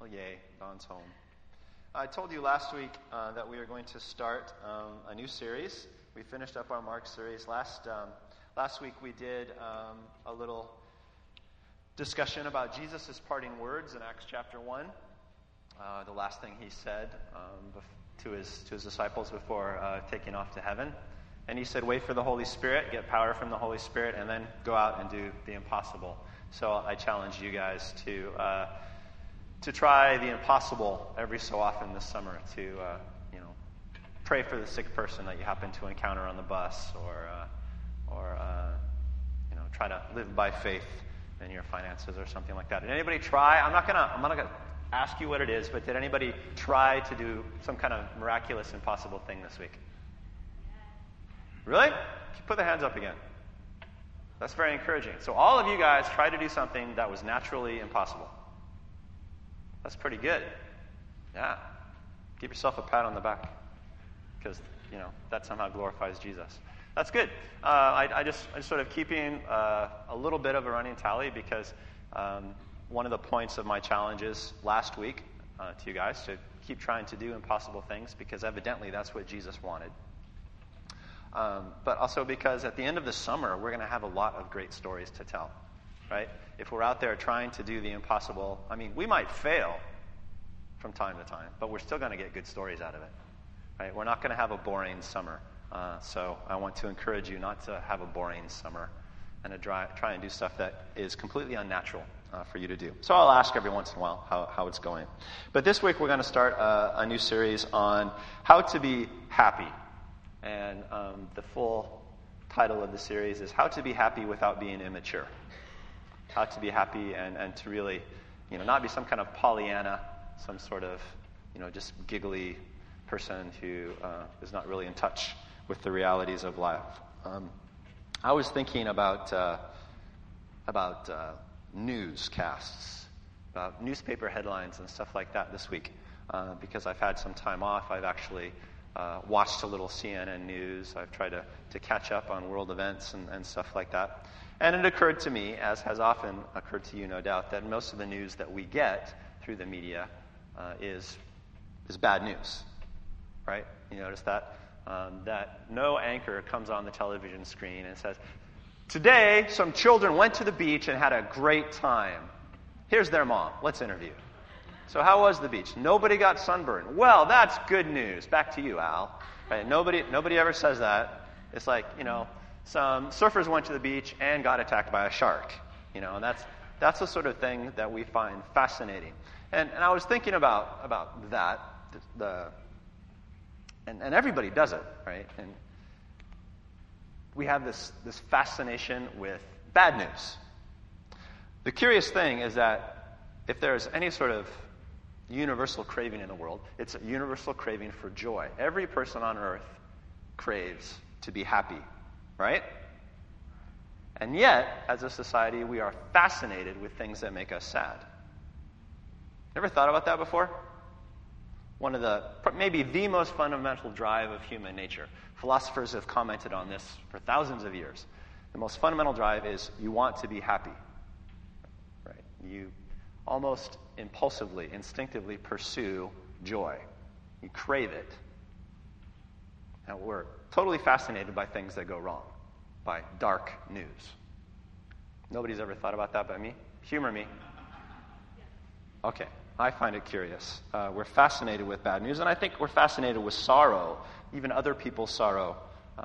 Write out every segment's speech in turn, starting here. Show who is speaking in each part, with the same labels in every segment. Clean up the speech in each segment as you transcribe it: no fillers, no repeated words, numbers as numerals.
Speaker 1: Well, yay, Don's home. I told you last week that we are going to start a new series. We finished up our Mark series. Last week we did a little discussion about Jesus' parting words in Acts chapter 1. The last thing he said to his disciples before taking off to heaven. And he said, wait for the Holy Spirit, get power from the Holy Spirit, and then go out and do the impossible. So I challenge you guys to try the impossible every so often this summer, to pray for the sick person that you happen to encounter on the bus, or try to live by faith in your finances or something like that. Did anybody try? I'm not gonna ask you what it is, but did anybody try to do some kind of miraculous impossible thing this week? Really? Put the hands up again. That's very encouraging. So all of you guys tried to do something that was naturally impossible. That's pretty good. Yeah. Give yourself a pat on the back, because that somehow glorifies Jesus. That's good. I just sort of keeping a little bit of a running tally, because one of the points of my challenges last week to you guys to keep trying to do impossible things, because evidently that's what Jesus wanted. But also because at the end of the summer, we're going to have a lot of great stories to tell, right? If we're out there trying to do the impossible, we might fail from time to time, but we're still going to get good stories out of it, right? We're not going to have a boring summer. So I want to encourage you not to have a boring summer and to try and do stuff that is completely unnatural for you to do. So I'll ask every once in a while how it's going. But this week we're going to start a new series on how to be happy. And the full title of the series is How to Be Happy Without Being Immature. How to be happy and to really, not be some kind of Pollyanna, some sort of, just giggly person who is not really in touch with the realities of life. I was thinking about newscasts, about newspaper headlines and stuff like that this week, because I've had some time off. I've actually watched a little CNN news. I've tried to catch up on world events and stuff like that. And it occurred to me, as has often occurred to you, no doubt, that most of the news that we get through the media is bad news, right? You notice that? That no anchor comes on the television screen and says, today some children went to the beach and had a great time. Here's their mom. Let's interview. So how was the beach? Nobody got sunburned. Well, that's good news. Back to you, Al. Right? Nobody ever says that. It's like, some surfers went to the beach and got attacked by a shark. And that's the sort of thing that we find fascinating. And I was thinking about that. And everybody does it, right? And we have this fascination with bad news. The curious thing is that if there's any sort of universal craving in the world, it's a universal craving for joy. Every person on earth craves to be happy, right? And yet, as a society, we are fascinated with things that make us sad. Ever thought about that before? One of maybe the most fundamental drive of human nature. Philosophers have commented on this for thousands of years. The most fundamental drive is you want to be happy, right? You almost impulsively, instinctively pursue joy. You crave it. Now, we're totally fascinated by things that go wrong, by dark news. Nobody's ever thought about that but me? Humor me. Okay, I find it curious. We're fascinated with bad news, and I think we're fascinated with sorrow, even other people's sorrow,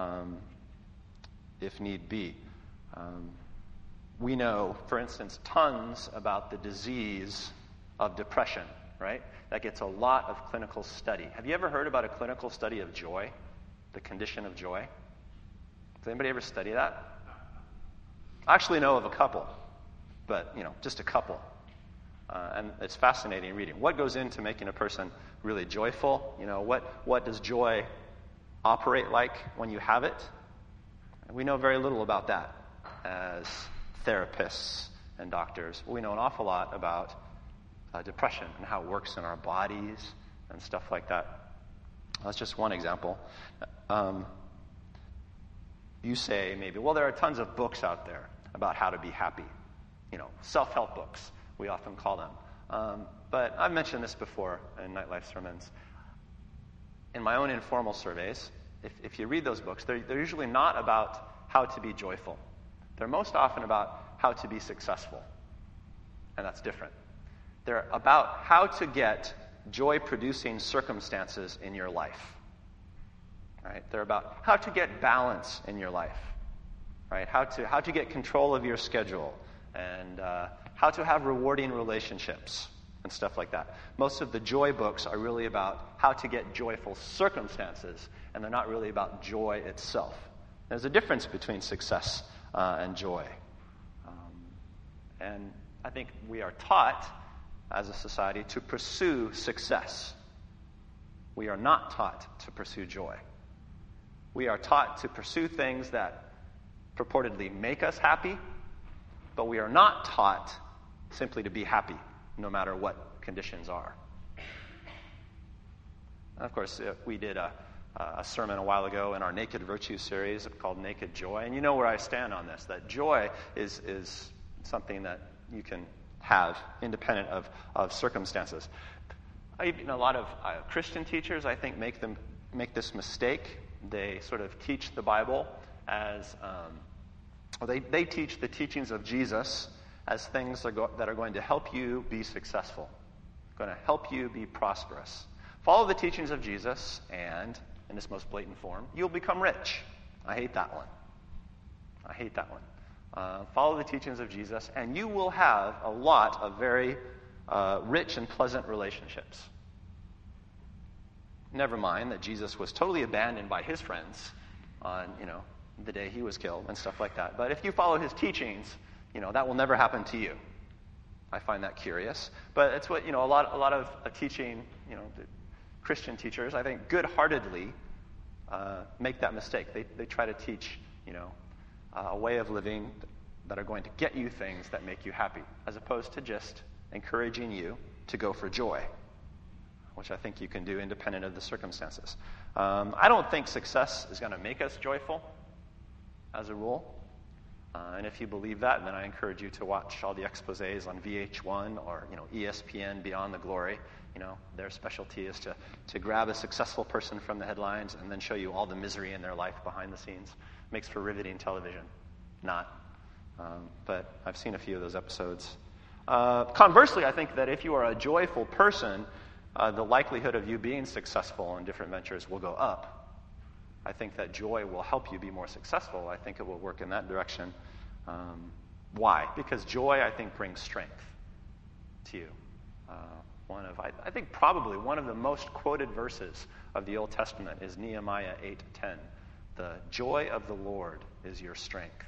Speaker 1: if need be. We know, for instance, tons about the disease of depression, right? That gets a lot of clinical study. Have you ever heard about a clinical study of joy, the condition of joy? Does anybody ever study that? I actually know of a couple, but, just a couple. And it's fascinating reading. What goes into making a person really joyful? What does joy operate like when you have it? And we know very little about that as therapists and doctors. We know an awful lot about depression and how it works in our bodies and stuff like that. That's just one example. You say maybe, well, there are tons of books out there about how to be happy. Self-help books, we often call them. But I've mentioned this before in Nightlife sermons. In my own informal surveys, if you read those books, they're usually not about how to be joyful. They're most often about how to be successful. And that's different. They're about how to get joy-producing circumstances in your life. Right? They're about how to get balance in your life. Right? How to get control of your schedule, and how to have rewarding relationships and stuff like that. Most of the joy books are really about how to get joyful circumstances, and they're not really about joy itself. There's a difference between success and joy. And I think we are taught as a society to pursue success. We are not taught to pursue joy. We are taught to pursue things that purportedly make us happy, but we are not taught simply to be happy, no matter what conditions are. And of course, we did a sermon a while ago in our Naked Virtue series called Naked Joy, and you know where I stand on this, that joy is something that you can have independent of circumstances. A lot of Christian teachers, I think, make this mistake. They sort of teach the Bible as they teach the teachings of Jesus as things that are going to help you be successful, going to help you be prosperous. Follow the teachings of Jesus, and in this most blatant form, you'll become rich. I hate that one. Follow the teachings of Jesus, and you will have a lot of very rich and pleasant relationships. Never mind that Jesus was totally abandoned by his friends on, the day he was killed and stuff like that. But if you follow his teachings, that will never happen to you. I find that curious. But it's what, a lot of teaching, the Christian teachers, I think, good-heartedly make that mistake. They try to teach, a way of living that are going to get you things that make you happy, as opposed to just encouraging you to go for joy, which I think you can do independent of the circumstances. I don't think success is going to make us joyful, as a rule. And if you believe that, then I encourage you to watch all the exposés on VH1 or ESPN Beyond the Glory. Their specialty is to grab a successful person from the headlines and then show you all the misery in their life behind the scenes. Makes for riveting television. Not. But I've seen a few of those episodes. Conversely, I think that if you are a joyful person, the likelihood of you being successful in different ventures will go up. I think that joy will help you be more successful. I think it will work in that direction. Why? Because joy, I think, brings strength to you. I think probably one of the most quoted verses of the Old Testament is Nehemiah 8:10. The joy of the Lord is your strength.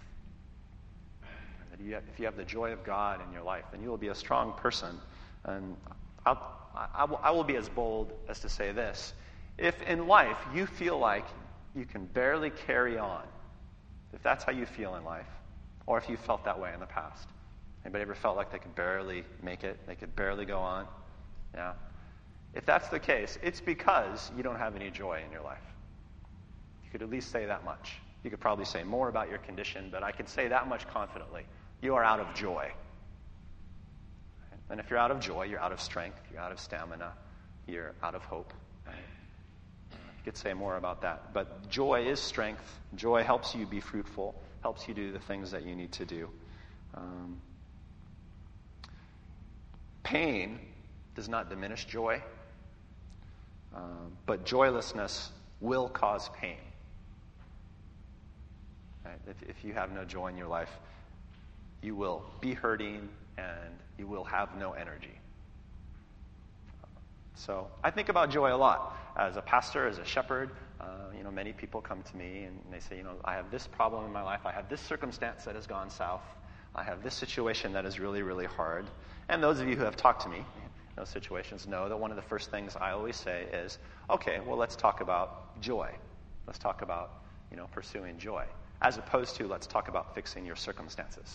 Speaker 1: If you have the joy of God in your life, then you will be a strong person. And I will be as bold as to say this. If in life you feel like you can barely carry on, if that's how you feel in life, or if you felt that way in the past, anybody ever felt like they could barely make it, they could barely go on? Yeah. If that's the case, it's because you don't have any joy in your life. You could at least say that much. You could probably say more about your condition, but I can say that much confidently. You are out of joy. And if you're out of joy, you're out of strength, you're out of stamina, you're out of hope. Right? You could say more about that. But joy is strength. Joy helps you be fruitful, helps you do the things that you need to do. Pain does not diminish joy, but joylessness will cause pain. Right? If you have no joy in your life, you will be hurting and you will have no energy. So I think about joy a lot. As a pastor, as a shepherd, many people come to me and they say, I have this problem in my life. I have this circumstance that has gone south. I have this situation that is really, really hard. And those of you who have talked to me in those situations know that one of the first things I always say is, okay, well, let's talk about joy. Let's talk about, pursuing joy, as opposed to let's talk about fixing your circumstances.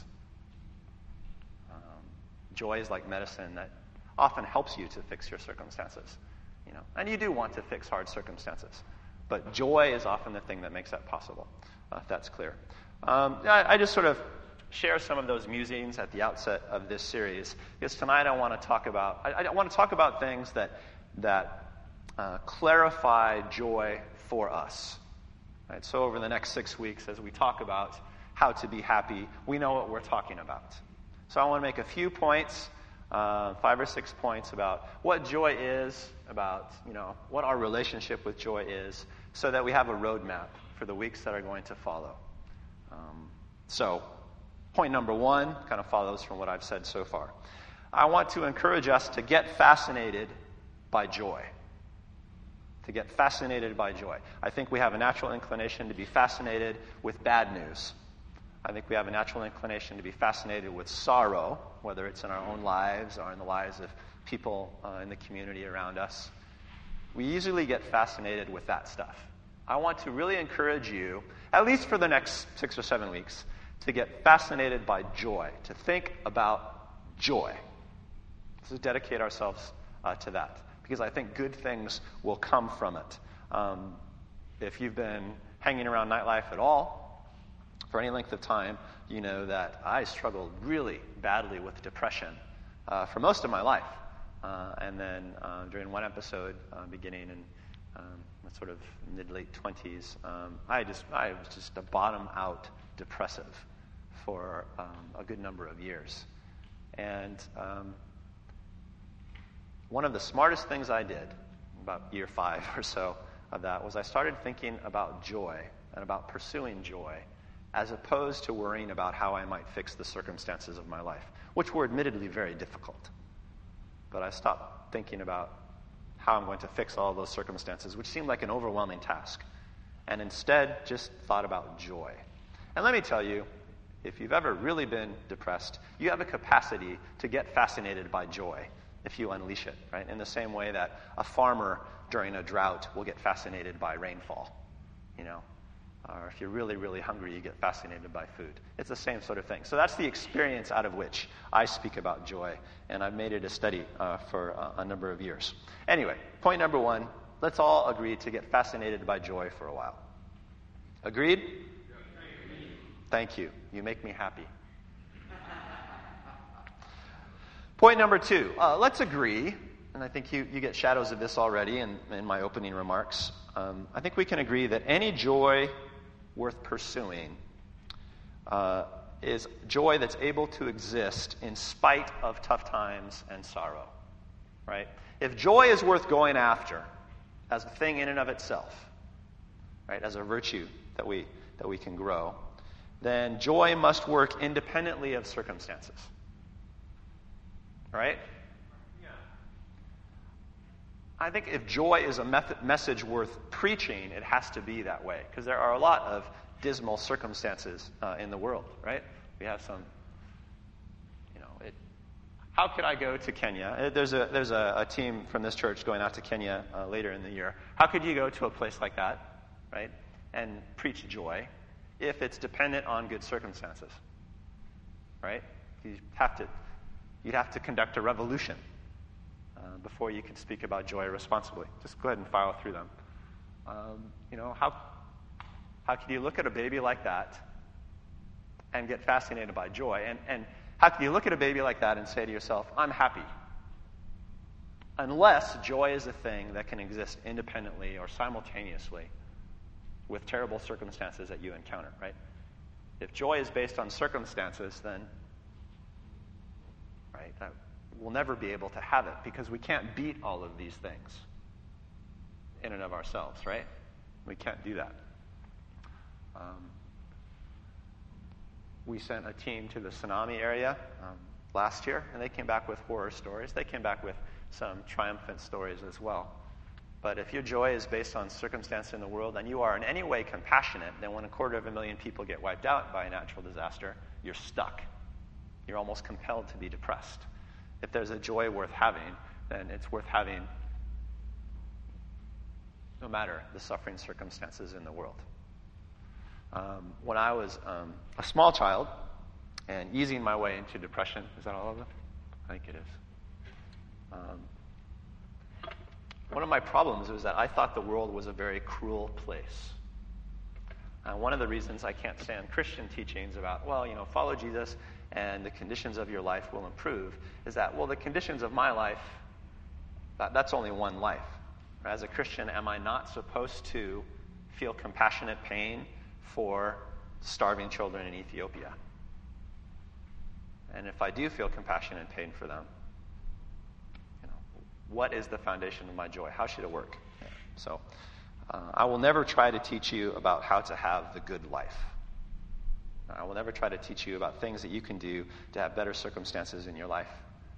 Speaker 1: Joy is like medicine that often helps you to fix your circumstances, and you do want to fix hard circumstances, but joy is often the thing that makes that possible, if that's clear. I just sort of share some of those musings at the outset of this series, because tonight I want to talk about things that clarify joy for us. Right? So over the next 6 weeks, as we talk about how to be happy, we know what we're talking about. So I want to make a few points, 5 or 6 points about what joy is, about what our relationship with joy is, so that we have a roadmap for the weeks that are going to follow. So point number 1 kind of follows from what I've said so far. I want to encourage us to get fascinated by joy. To get fascinated by joy. I think we have a natural inclination to be fascinated with bad news. I think we have a natural inclination to be fascinated with sorrow, whether it's in our own lives or in the lives of people in the community around us. We easily get fascinated with that stuff. I want to really encourage you, at least for the next 6 or 7 weeks, to get fascinated by joy, to think about joy. To dedicate ourselves to that, because I think good things will come from it. If you've been hanging around nightlife at all, for any length of time, you know that I struggled really badly with depression for most of my life. And then during one episode, beginning in sort of mid-late 20s, I was just a bottom-out depressive for a good number of years. And one of the smartest things I did, about year 5 or so of that, was I started thinking about joy and about pursuing joy, as opposed to worrying about how I might fix the circumstances of my life, which were admittedly very difficult. But I stopped thinking about how I'm going to fix all those circumstances, which seemed like an overwhelming task, and instead just thought about joy. And let me tell you, if you've ever really been depressed, you have a capacity to get fascinated by joy if you unleash it, right? In the same way that a farmer during a drought will get fascinated by rainfall, or if you're really, really hungry, you get fascinated by food. It's the same sort of thing. So that's the experience out of which I speak about joy, and I've made it a study for a number of years. Anyway, point number 1, let's all agree to get fascinated by joy for a while. Agreed? Thank you. You make me happy. Point number 2, let's agree, and I think you get shadows of this already in my opening remarks. I think we can agree that any joy worth pursuing is joy that's able to exist in spite of tough times and sorrow, right? If joy is worth going after as a thing in and of itself, right, as a virtue that we can grow, then joy must work independently of circumstances. Right? Yeah. I think if joy is a message worth preaching, it has to be that way, because there are a lot of dismal circumstances in the world, right? We have some, how could I go to Kenya? There's a team from this church going out to Kenya later in the year. How could you go to a place like that, right, and preach joy if it's dependent on good circumstances, right? You'd have to conduct a revolution before you can speak about joy responsibly. Just go ahead and file through them. How can you look at a baby like that and get fascinated by joy? And how can you look at a baby like that and say to yourself, I'm happy? Unless joy is a thing that can exist independently or simultaneously with terrible circumstances that you encounter, right? If joy is based on circumstances, then that we'll never be able to have it, because we can't beat all of these things in and of ourselves, right? We can't do that. We sent a team to the tsunami area last year, and they came back with horror stories. They came back with some triumphant stories as well. But if your joy is based on circumstance in the world, and you are in any way compassionate, then when 250,000 people get wiped out by a natural disaster, you're stuck. You're almost compelled to be depressed. If there's a joy worth having, then it's worth having no matter the suffering circumstances in the world. When I was a small child and easing my way into depression, is that all of them? I think it is. One of my problems was that I thought the world was a very cruel place. One of the reasons I can't stand Christian teachings about, follow Jesus and the conditions of your life will improve, is that, the conditions of my life, that's only one life. As a Christian, am I not supposed to feel compassionate pain for starving children in Ethiopia? And if I do feel compassionate pain for them, what is the foundation of my joy? How should it work? So, I will never try to teach you about how to have the good life. I will never try to teach you about things that you can do to have better circumstances in your life.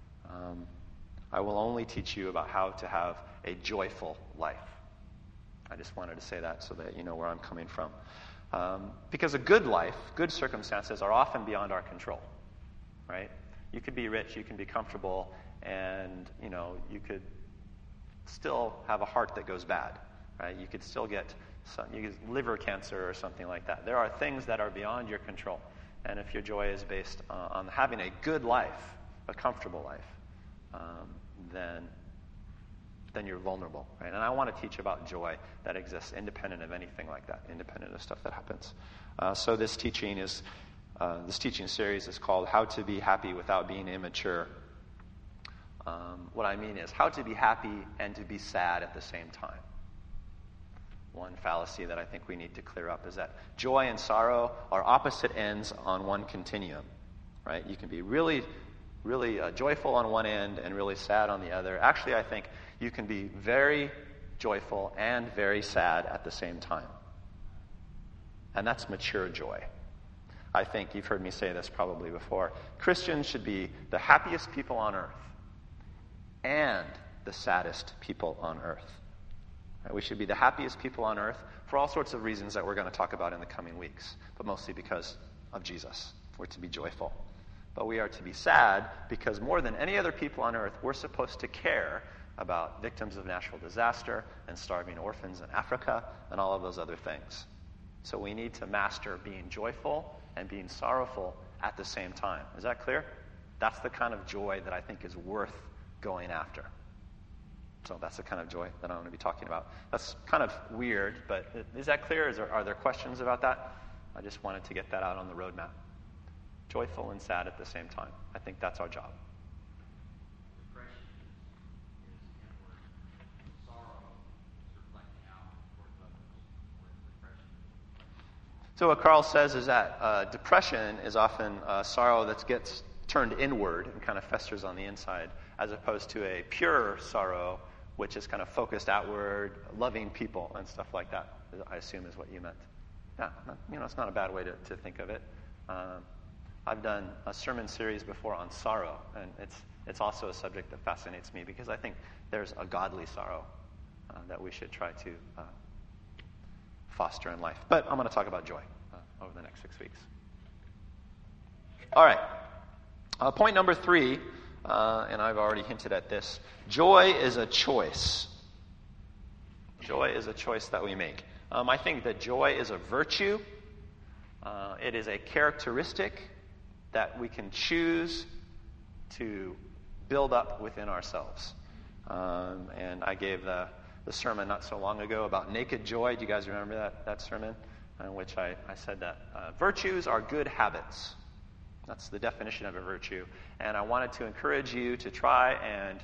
Speaker 1: I will only teach you about how to have a joyful life. I just wanted to say that so that you know where I'm coming from. Because a good life, good circumstances are often beyond our control, right? You could be rich, you can be comfortable, and, you could still have a heart that goes bad, right? You could still get liver cancer or something like that. There are things that are beyond your control. And if your joy is based on having a good life, a comfortable life, then you're vulnerable, right? And I want to teach about joy that exists independent of anything like that, independent of stuff that happens. So this teaching series is called How to Be Happy Without Being Immature. What I mean is how to be happy and to be sad at the same time. One fallacy that I think we need to clear up is that joy and sorrow are opposite ends on one continuum, right? You can be really, really joyful on one end and really sad on the other. Actually, I think you can be very joyful and very sad at the same time. And that's mature joy. I think you've heard me say this probably before. Christians should be the happiest people on earth and the saddest people on earth. We should be the happiest people on earth for all sorts of reasons that we're going to talk about in the coming weeks, but mostly because of Jesus. We're to be joyful. But we are to be sad because more than any other people on earth, we're supposed to care about victims of natural disaster and starving orphans in Africa and all of those other things. So we need to master being joyful and being sorrowful at the same time. Is that clear? That's the kind of joy that I think is worth going after. So that's the kind of joy that I'm going to be talking about. That's kind of weird, but is that clear? Are there questions about that? I just wanted to get that out on the roadmap. Joyful and sad at the same time. I think that's our job.
Speaker 2: Depression is inward. Sorrow is reflecting out towards others. Whereas depression.
Speaker 1: So what Carl says is that depression is often sorrow that gets turned inward and kind of festers on the inside, as opposed to a pure sorrow, which is kind of focused outward, loving people and stuff like that, I assume is what you meant. Yeah, it's not a bad way to think of it. I've done a sermon series before on sorrow, and it's also a subject that fascinates me because I think there's a godly sorrow that we should try to foster in life. But I'm going to talk about joy over the next 6 weeks. All right. Point number 3, and I've already hinted at this. Joy is a choice. Joy is a choice that we make. I think that joy is a virtue. It is a characteristic that we can choose to build up within ourselves. And I gave the sermon not so long ago about naked joy. Do you guys remember that sermon? In which I said that virtues are good habits. That's the definition of a virtue. And I wanted to encourage you to try and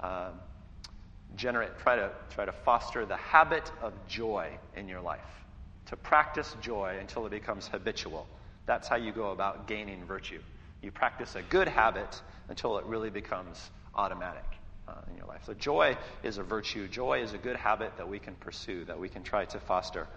Speaker 1: try to foster the habit of joy in your life. To practice joy until it becomes habitual. That's how you go about gaining virtue. You practice a good habit until it really becomes automatic in your life. So joy is a virtue. Joy is a good habit that we can pursue, that we can try to foster.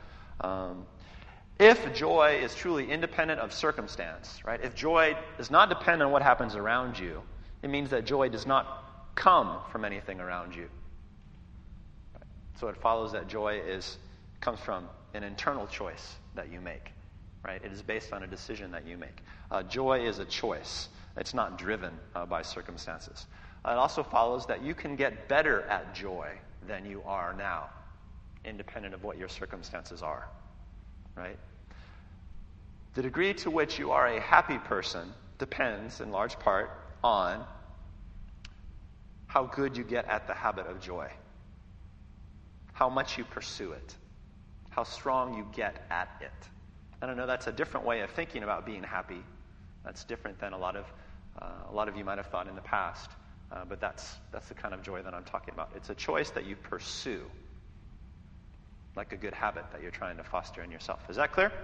Speaker 1: If joy is truly independent of circumstance, right? If joy does not depend on what happens around you, it means that joy does not come from anything around you. So it follows that joy comes from an internal choice that you make, right? It is based on a decision that you make. Joy is a choice. It's not driven by circumstances. It also follows that you can get better at joy than you are now, independent of what your circumstances are, right? The degree to which you are a happy person depends, in large part, on how good you get at the habit of joy, how much you pursue it, how strong you get at it. And I know that's a different way of thinking about being happy. That's different than a lot of you might have thought in the past. But that's the kind of joy that I'm talking about. It's a choice that you pursue, like a good habit that you're trying to foster in yourself. Is that clear?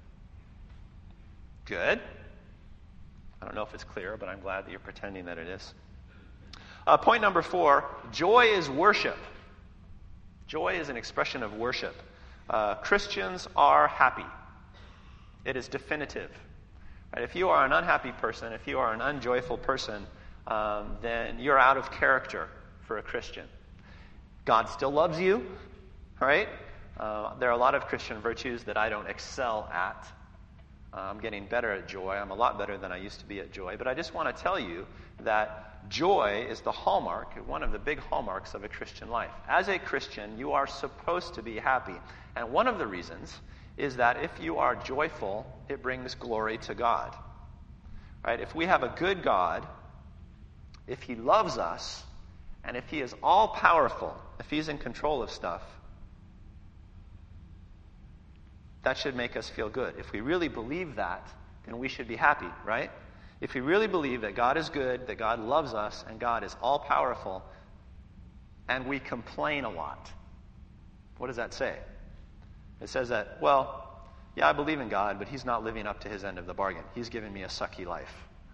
Speaker 1: Good. I don't know if it's clear, but I'm glad that you're pretending that it is. Point number 4, joy is worship. Joy is an expression of worship. Christians are happy. It is definitive. Right? If you are an unhappy person, if you are an unjoyful person, then you're out of character for a Christian. God still loves you, right? There are a lot of Christian virtues that I don't excel at. I'm getting better at joy. I'm a lot better than I used to be at joy. But I just want to tell you that joy is the hallmark, one of the big hallmarks of a Christian life. As a Christian, you are supposed to be happy. And one of the reasons is that if you are joyful, it brings glory to God. Right? If we have a good God, if he loves us, and if he is all-powerful, if he's in control of stuff, that should make us feel good. If we really believe that, then we should be happy, right? If we really believe that God is good, that God loves us, and God is all-powerful, and we complain a lot, what does that say? It says that, well, yeah, I believe in God, but he's not living up to his end of the bargain. He's giving me a sucky life.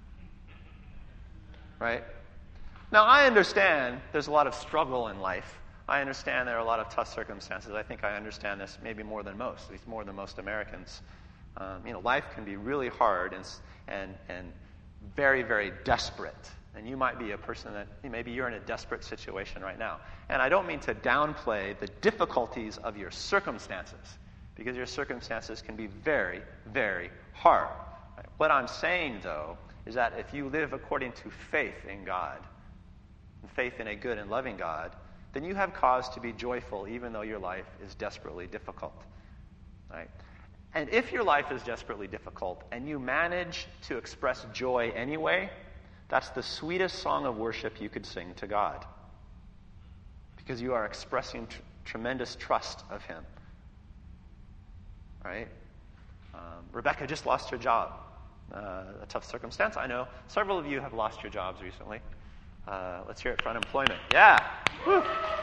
Speaker 1: Right? Now, I understand there's a lot of struggle in life. I understand there are a lot of tough circumstances. I think I understand this maybe more than most, at least more than most Americans. Life can be really hard and very, very desperate. And you might be a person that maybe you're in a desperate situation right now. And I don't mean to downplay the difficulties of your circumstances, because your circumstances can be very, very hard. Right? What I'm saying, though, is that if you live according to faith in God, and faith in a good and loving God, then you have cause to be joyful even though your life is desperately difficult. Right? And if your life is desperately difficult and you manage to express joy anyway, that's the sweetest song of worship you could sing to God, because you are expressing tremendous trust of him. Right? Rebecca just lost her job. A tough circumstance. I know several of you have lost your jobs recently. Let's hear it for unemployment. Yeah. Woo.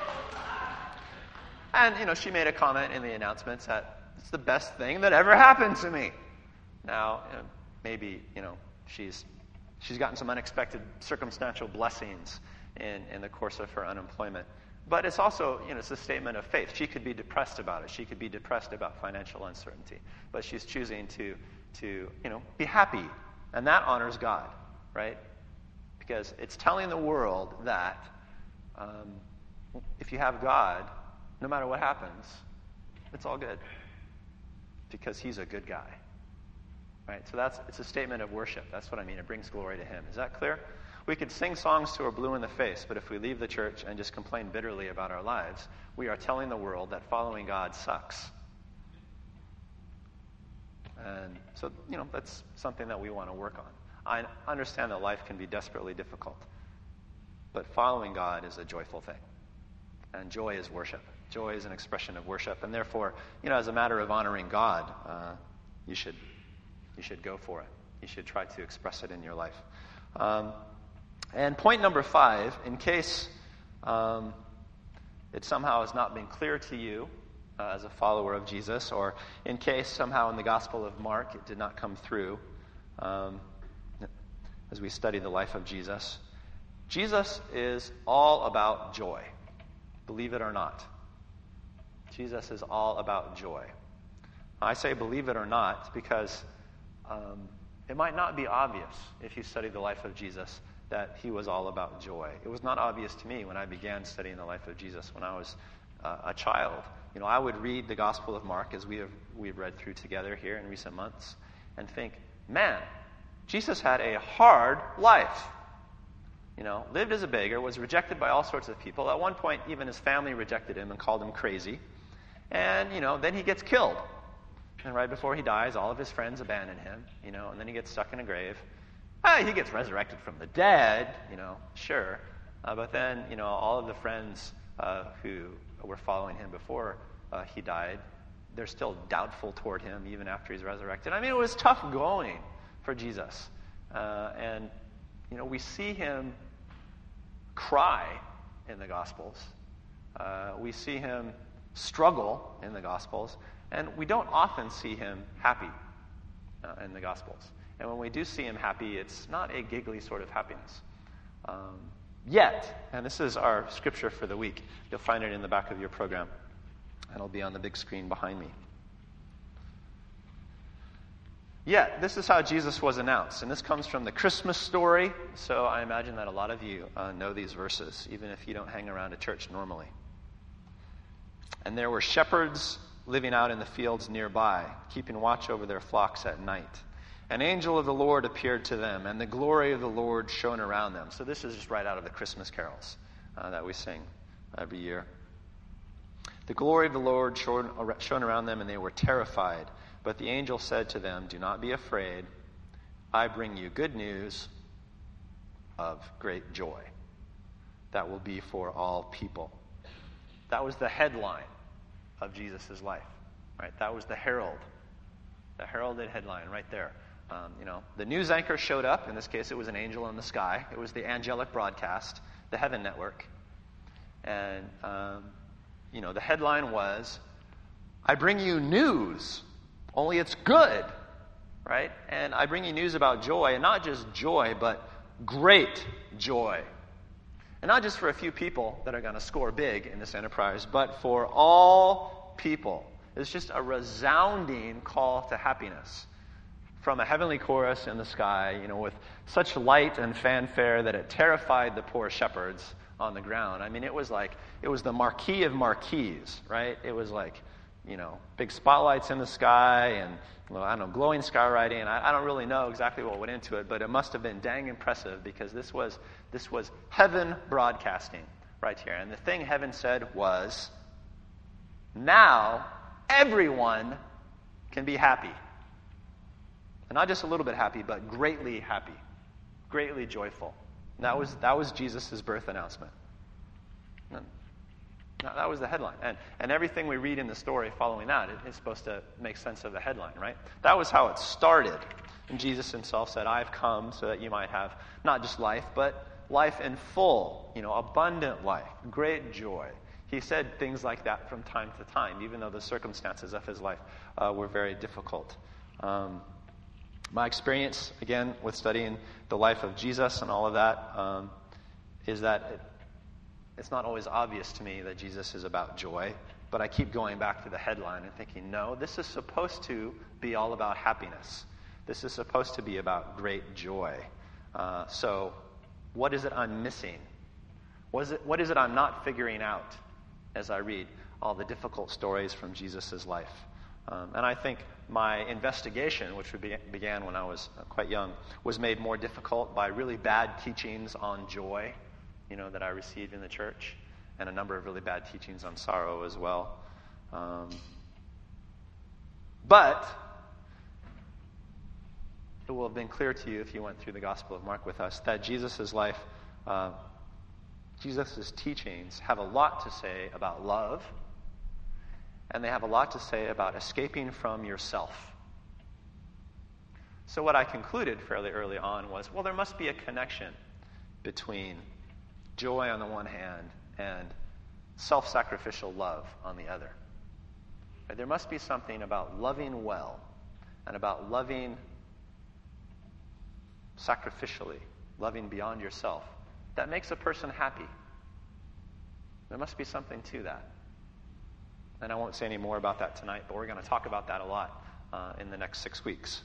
Speaker 1: And, she made a comment in the announcements that it's the best thing that ever happened to me. Now, maybe, she's gotten some unexpected circumstantial blessings in the course of her unemployment. But it's also, it's a statement of faith. She could be depressed about it. She could be depressed about financial uncertainty. But she's choosing to be happy. And that honors God, right? Because it's telling the world that if you have God, no matter what happens, it's all good. Because he's a good guy. Right? So it's a statement of worship. That's what I mean. It brings glory to him. Is that clear? We could sing songs till we're blue in the face, but if we leave the church and just complain bitterly about our lives, we are telling the world that following God sucks. And so, that's something that we want to work on. I understand that life can be desperately difficult, but following God is a joyful thing. And joy is worship. Joy is an expression of worship. And therefore, as a matter of honoring God, you should go for it. You should try to express it in your life. And point number 5, in case it somehow has not been clear to you as a follower of Jesus, or in case somehow in the Gospel of Mark it did not come through as we study the life of Jesus, Jesus is all about joy. Believe it or not. Jesus is all about joy. I say believe it or not because it might not be obvious if you study the life of Jesus that he was all about joy. It was not obvious to me when I began studying the life of Jesus when I was a child. I would read the Gospel of Mark as we've read through together here in recent months and think, man, Jesus had a hard life. Lived as a beggar, was rejected by all sorts of people. At one point, even his family rejected him and called him crazy. And, then he gets killed. And right before he dies, all of his friends abandon him, and then he gets stuck in a grave. He gets resurrected from the dead, sure. But then, all of the friends who were following him before he died, they're still doubtful toward him even after he's resurrected. I mean, it was tough going for Jesus. And, we see him cry in the Gospels. We see him struggle in the Gospels. And we don't often see him happy in the Gospels. And when we do see him happy, it's not a giggly sort of happiness. Yet, and this is our scripture for the week. You'll find it in the back of your program. And it'll be on the big screen behind me. Yet, this is how Jesus was announced. And this comes from the Christmas story. So I imagine that a lot of you know these verses, even if you don't hang around a church normally. And there were shepherds living out in the fields nearby, keeping watch over their flocks at night. An angel of the Lord appeared to them, and the glory of the Lord shone around them. So this is just right out of the Christmas carols that we sing every year. The glory of the Lord shone around them, and they were terrified. But the angel said to them, "Do not be afraid. I bring you good news of great joy that will be for all people." That was the headline of Jesus' life, right? That was the heralded headline right there. The news anchor showed up. In this case, it was an angel in the sky. It was the angelic broadcast, the Heaven Network. And, the headline was, "I bring you news, only it's good," right? And I bring you news about joy, and not just joy, but great joy. And not just for a few people that are going to score big in this enterprise, but for all people. It's just a resounding call to happiness from a heavenly chorus in the sky, with such light and fanfare that it terrified the poor shepherds on the ground. I mean, it was the marquee of marquees, right? It was like, big spotlights in the sky and, glowing skywriting. I don't really know exactly what went into it, but it must have been dang impressive because this was heaven broadcasting right here. And the thing heaven said was, now everyone can be happy. And not just a little bit happy, but greatly happy, greatly joyful. And that was Jesus' birth announcement. And that was the headline. And everything we read in the story following that is supposed to make sense of the headline, right? That was how it started. And Jesus himself said, "I've come so that you might have not just life, but life in full, abundant life, great joy." He said things like that from time to time, even though the circumstances of his life were very difficult. My experience, again, with studying the life of Jesus and all of that, is that it's not always obvious to me that Jesus is about joy, but I keep going back to the headline and thinking, no, this is supposed to be all about happiness. This is supposed to be about great joy. So what is it I'm missing? What is it I'm not figuring out as I read all the difficult stories from Jesus' life? And I think my investigation, which began when I was quite young, was made more difficult by really bad teachings on joy, that I received in the church, and a number of really bad teachings on sorrow as well. But it will have been clear to you if you went through the Gospel of Mark with us that Jesus' life, Jesus' teachings have a lot to say about love, and they have a lot to say about escaping from yourself. So what I concluded fairly early on was, there must be a connection between joy on the one hand and self-sacrificial love on the other. There must be something about loving well and about loving sacrificially, loving beyond yourself, that makes a person happy. There must be something to that. And I won't say any more about that tonight, but we're going to talk about that a lot in the next 6 weeks.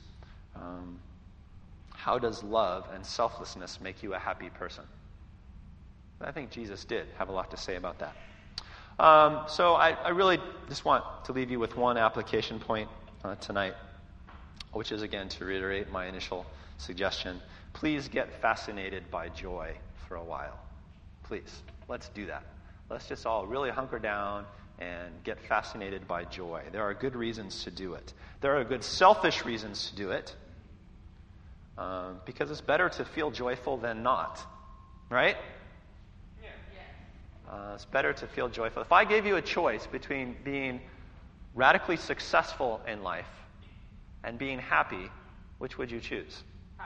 Speaker 1: How does love and selflessness make you a happy person? I think Jesus did have a lot to say about that. So I really just want to leave you with one application point tonight, which is, again, to reiterate my initial suggestion. Please get fascinated by joy for a while. Please, let's do that. Let's just all really hunker down and get fascinated by joy. There are good reasons to do it. There are good selfish reasons to do it, because it's better to feel joyful than not, right? It's better to feel joyful. If I gave you a choice between being radically successful in life and being happy, which would you choose?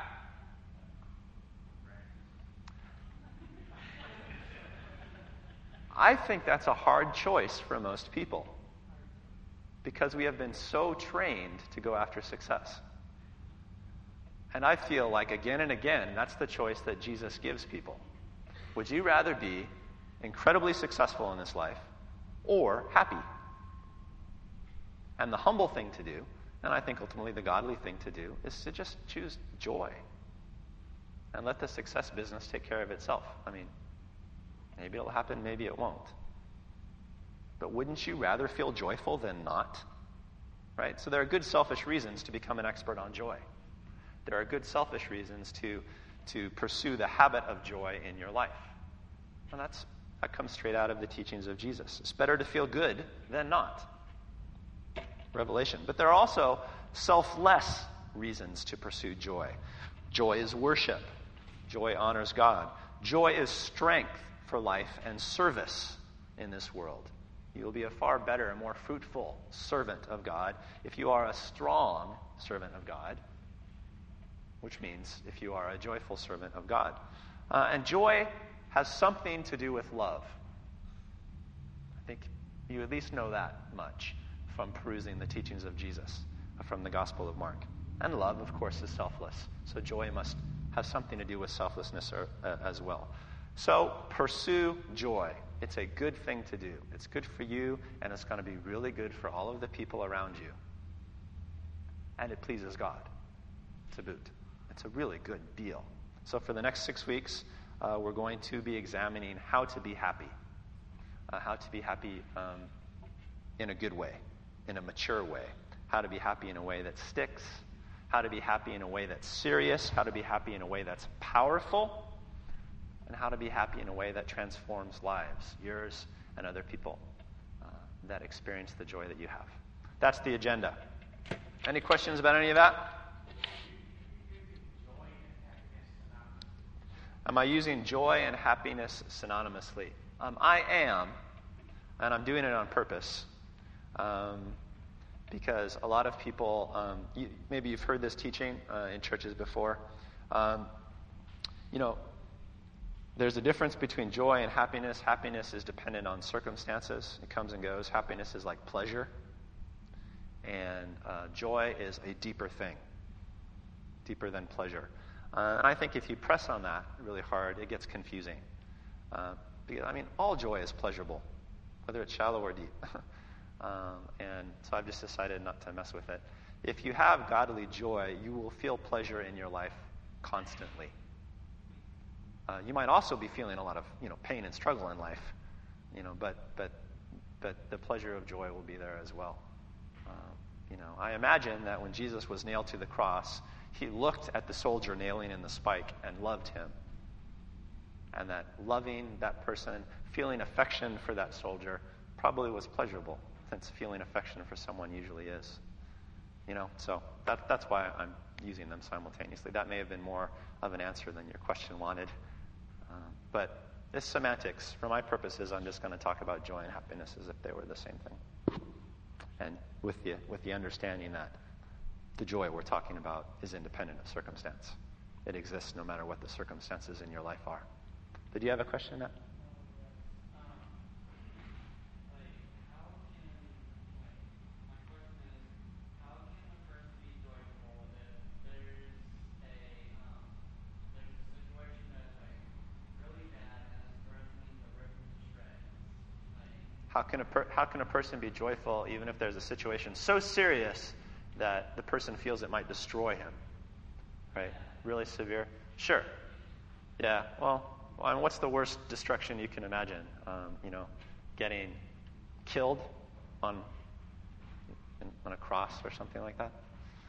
Speaker 1: I think that's a hard choice for most people because we have been so trained to go after success. And I feel like again and again, that's the choice that Jesus gives people. Would you rather be incredibly successful in this life or happy? And the humble thing to do, and I think ultimately the godly thing to do, is to just choose joy and let the success business take care of itself. I mean, maybe it'll happen, maybe it won't. But wouldn't you rather feel joyful than not? Right? So there are good selfish reasons to become an expert on joy. There are good selfish reasons to pursue the habit of joy in your life. And that comes straight out of the teachings of Jesus. It's better to feel good than not. Revelation. But there are also selfless reasons to pursue joy. Joy is worship. Joy honors God. Joy is strength for life and service in this world. You will be a far better and more fruitful servant of God if you are a strong servant of God, which means if you are a joyful servant of God. And joy has something to do with love. I think you at least know that much from perusing the teachings of Jesus from the Gospel of Mark. And love, of course, is selfless. So joy must have something to do with selflessness as well. So pursue joy. It's a good thing to do. It's good for you, and it's going to be really good for all of the people around you. And it pleases God to boot. It's a really good deal. So for the next 6 weeks, we're going to be examining how to be happy. How to be happy in a good way, in a mature way. How to be happy in a way that sticks. How to be happy in a way that's serious. How to be happy in a way that's powerful. And how to be happy in a way that transforms lives, yours and other people that experience the joy that you have. That's the agenda. Any questions about any of that? Am I using joy and happiness synonymously? I am, and I'm doing it on purpose. Because a lot of people, maybe you've heard this teaching in churches before. There's a difference between joy and happiness. Happiness is dependent on circumstances. It comes and goes. Happiness is like pleasure. And joy is a deeper thing, deeper than pleasure. And I think if you press on that really hard, it gets confusing. Because, all joy is pleasurable, whether it's shallow or deep. And so I've just decided not to mess with it. If you have godly joy, you will feel pleasure in your life constantly. You might also be feeling a lot of pain and struggle in life, but the pleasure of joy will be there as well. I imagine that when Jesus was nailed to the cross, he looked at the soldier nailing in the spike and loved him. And that loving that person, feeling affection for that soldier, probably was pleasurable, since feeling affection for someone usually is. So that's why I'm using them simultaneously. That may have been more of an answer than your question wanted. But it's semantics. For my purposes, I'm just going to talk about joy and happiness as if they were the same thing. And with the understanding that the joy we're talking about is independent of circumstance. It exists no matter what the circumstances in your life are. Did you have a question, Matt? How can a person be joyful even if there's a situation so serious that the person feels it might destroy him? Right? Really severe? Sure. Yeah. Well, what's the worst destruction you can imagine? Getting killed on a cross or something like that.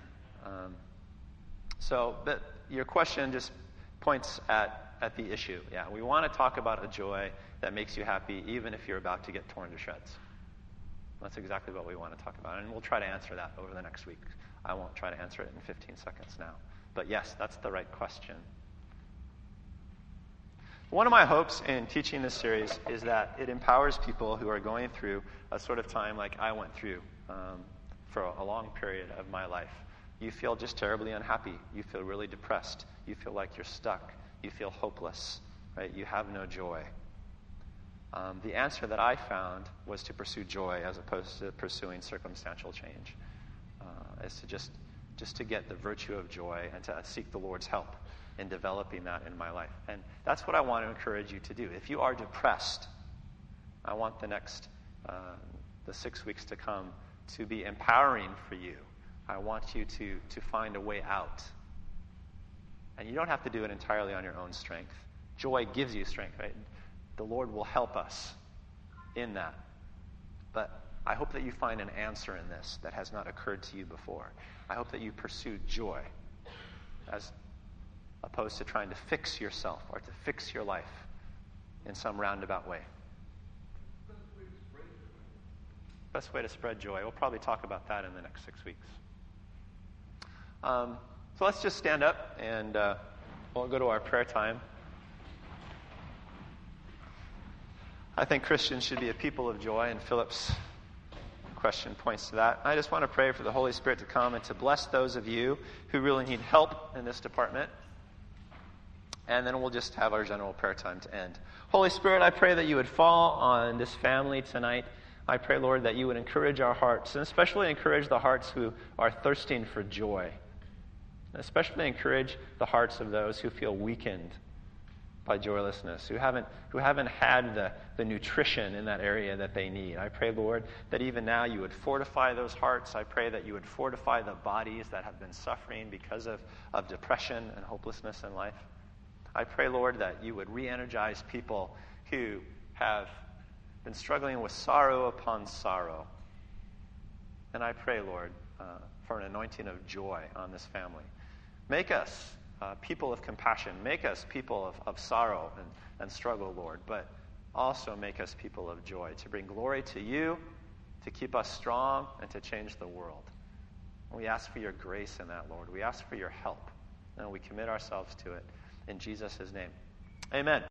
Speaker 1: But your question just points at the issue. Yeah, we want to talk about a joy that makes you happy even if you're about to get torn to shreds. That's exactly what we want to talk about, and we'll try to answer that over the next week. I won't try to answer it in 15 seconds now. But yes, that's the right question. One of my hopes in teaching this series is that it empowers people who are going through a sort of time like I went through for a long period of my life. You feel just terribly unhappy. You feel really depressed. You feel like you're stuck. You feel hopeless, right? You have no joy. The answer that I found was to pursue joy as opposed to pursuing circumstantial change. Is to just to get the virtue of joy and to seek the Lord's help in developing that in my life. And that's what I want to encourage you to do. If you are depressed, I want the 6 weeks to come to be empowering for you. I want you to find a way out. And you don't have to do it entirely on your own strength. Joy gives you strength, right? The Lord will help us in that. But I hope that you find an answer in this that has not occurred to you before. I hope that you pursue joy as opposed to trying to fix yourself or to fix your life in some roundabout way. Best way to spread joy. We'll probably talk about that in the next 6 weeks. So let's just stand up and we'll go to our prayer time. I think Christians should be a people of joy, and Philip's question points to that. I just want to pray for the Holy Spirit to come and to bless those of you who really need help in this department. And then we'll just have our general prayer time to end. Holy Spirit, I pray that you would fall on this family tonight. I pray, Lord, that you would encourage our hearts, and especially encourage the hearts who are thirsting for joy. Especially encourage the hearts of those who feel weakened by joylessness, who haven't had the nutrition in that area that they need. I pray, Lord, that even now you would fortify those hearts. I pray that you would fortify the bodies that have been suffering because of depression and hopelessness in life. I pray, Lord, that you would re-energize people who have been struggling with sorrow upon sorrow. And I pray, Lord, for an anointing of joy on this family. Make us people of compassion. Make us people of sorrow and struggle, Lord, but also make us people of joy, to bring glory to you, to keep us strong, and to change the world. And we ask for your grace in that, Lord. We ask for your help, and we commit ourselves to it. In Jesus' name, amen.